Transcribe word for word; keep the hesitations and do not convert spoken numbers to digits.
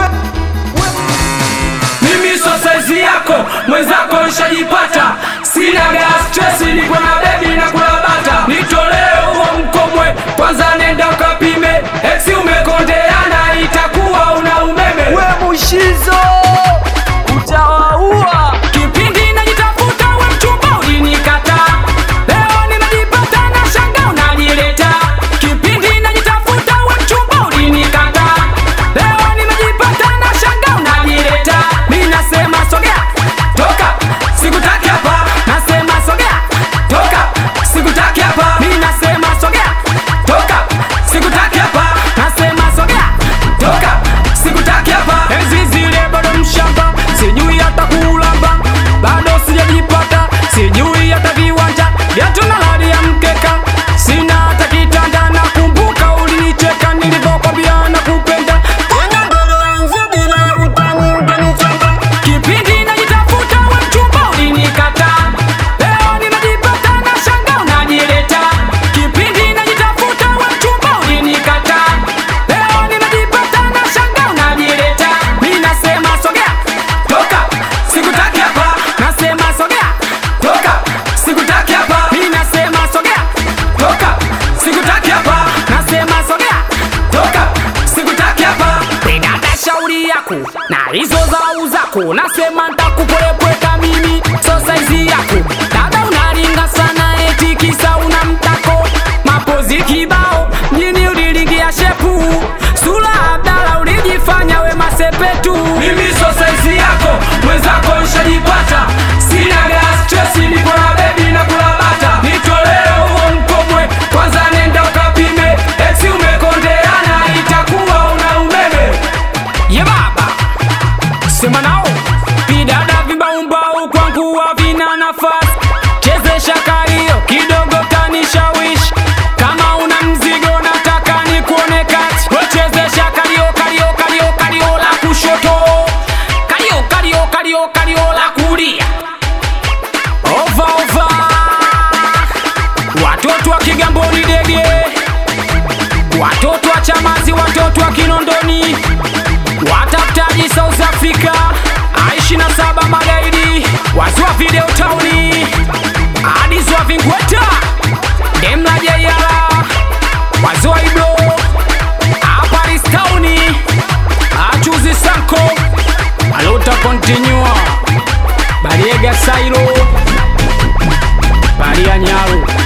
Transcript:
Mimi so size yako, mwenzako nishajipata. Sina gas stress, niko na baby na kula bata. Nitolee huo mkomwe, kwanza nenda ukapime. Ex umekondeana, itakuwa una umeme. We Mushizo utawaua. Kipindi najitafuta we mchumba ulinikata. Leo nimejipata na shanga unanileta. Kipindi najitafuta we mchumba ulinikata. Leo nimejipata na shanga unanileta. Mimi nasema sogea, toka, sikutaki hapa. Nasema sogea, toka, sikutaki hapa. Mimi nasema sogea, toka, sikutaki hapa. Nasema sogea, toka, sikutaki hapa. Enzi zile bado mshamba, sijui hata kulamba. Bado sijajipata, sijui hata viwanja. Viatu na hali ya mkeka, sina hata kitanda. Nakumbuka ulinicheka nilipokwambia nakupenda. Kipindi najitafuta we mchumba ulinikata. Leo nimejipata na shanga unanileta. Kipindi najitafuta we mchumba ulinikata. Leo nimejipata na shanga unanileta. Mimi nasema sogea, toka, sikutaki hapa. Nasema sogea, toka, sikutaki hapa. Mimi nasema sogea, toka, sikutaki hapa. Nasema sogea, toka, sikutaki hapa. Dada shauri yako na hizo zau zako, nasema nitakupolepweka mimi so size yako. Dada unaringa sana eti kisa una mtako. Mapozi kibao mjini ulilingia shepu. Sula Abdala ulijifanya we masepetu. Mimi so size yako, mwenzako nishajipata. Sina gas stress, niko na baby na kula bata. Nitolee huo mkomwe, kwanza nenda ukapime. Ex umekondeana, itakuwa una umeme. Ye baba, sema nao. Bidada vibaumbau kwangu havina nafasi. Chezesha kalio kidogo kanishawishi. Kama una mzigo nataka nikuone kati. Wechezesha kalio kalio kalio kalio la kushoto. Kalio kalio kalio kalio la kulia. Ova ova. Watoto wa Kigamboni dege. Watoto wa Chamazi, watoto wa Kinondoni. Watafutaji South Africa, aishi na saba magaidi. Wazua video tauni, adizwa vingweta. Demla jayala, wazua iblo. Aparis tauni, achuzi sanko. Alota continua, Bariega Sairo, Baria Nyaru.